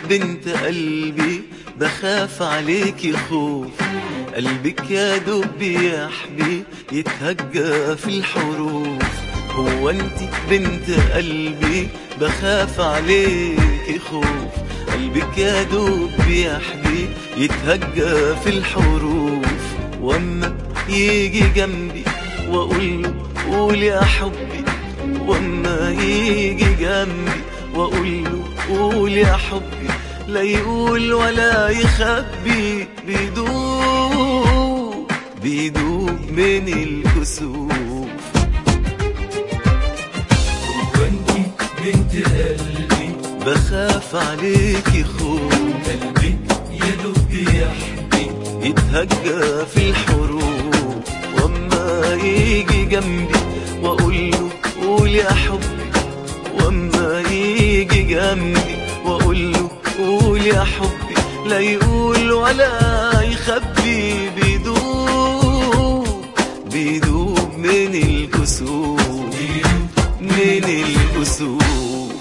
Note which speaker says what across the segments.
Speaker 1: بنت قلبي بخاف عليكي خوف، قلبك يا دوب بيحبي يتهجى في الحروف. هو انت بنت قلبي بخاف عليكي خوف، قلبك يا دوب بيحبي يتهجى في الحروف. واما يجي جنبي واقوله قول يا حبي، واما يجي جنبي واقوله قول يا حبي، لا يقول ولا يخبي، بيدوب من الكسوف.
Speaker 2: وانتي بنت قلبي
Speaker 1: بخاف عليكي خوف،
Speaker 2: قلبك يا دوب بيحبي
Speaker 1: يتهجى في الحروف. واما يجي جنبي واقوله قول يا حبي، واما يجي جنبي واقوله قول يا حبي، لا يقول ولا يخبي، بيدوب من الكسوف، من الكسوف.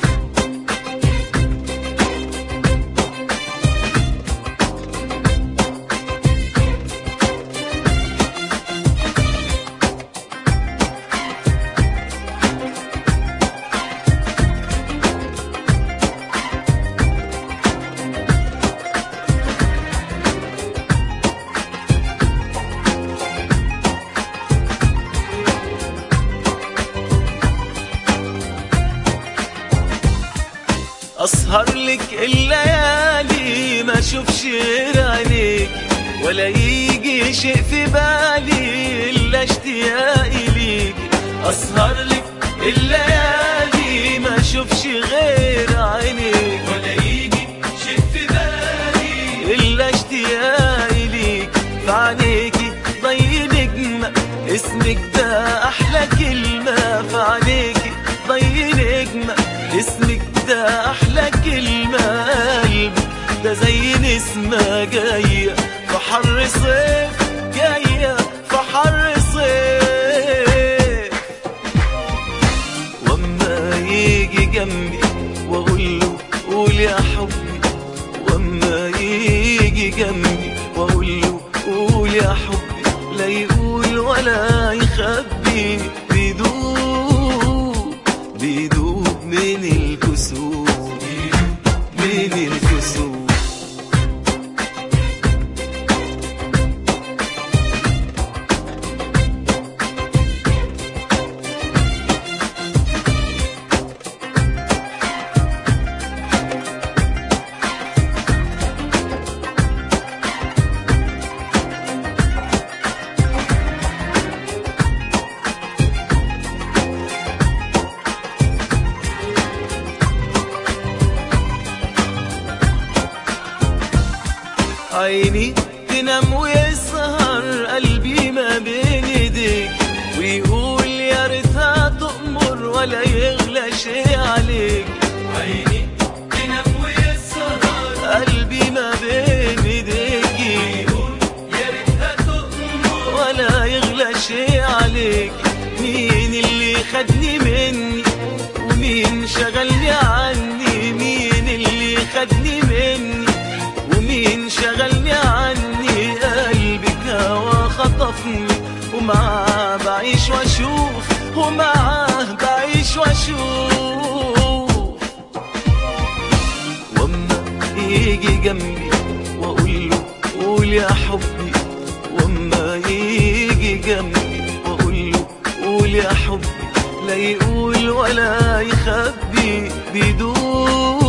Speaker 1: أسهر لك الليالي ما أشوفش غير عينيك، ولا يجي شيء في بالي إلا اشتياقي ليك. أسهر لك الليالي ما أشوفش غير عينيك،
Speaker 2: ولا يجي شيء في بالي
Speaker 1: إلا اشتياقي ليك. في عينيكي ضي نجمة اسمك ده أحلى كلمة، في عينيكي ضي نجمة اسمك ده أحلى كلمة. قلبك ده زي نسمة جاية في حر صيف، جاية في حر صيف. واما يجي جنبي واقوله قول يا حبي، واما يجي جنبي واقوله قول يا حبي، لا يقول ولا يخبي، بيدوب من الكسوف، من الكسوف. عيني تنام ويسهر قلبي ما بين ايديك، ويقول يا ريتها تأمر ولا يغلى شيء عليك.
Speaker 2: عيني تنام ويسهر
Speaker 1: قلبي ما بين ايديكي،
Speaker 2: ويقول يا ريتها تؤمر
Speaker 1: ولا يغلى شيء عليك. مين اللي خدني مني ومين شغلني عني، مين اللي خدني مني ومين شغلني عني. قلبك هوا خطفني ومعاه بعيش واشوف، ومعاه بعيش واشوف. واما يجي جنبي واقوله قول يا حبي، واما يجي جنبي واقوله قول يا حبي، لا يقول ولا يخبي، بيدوب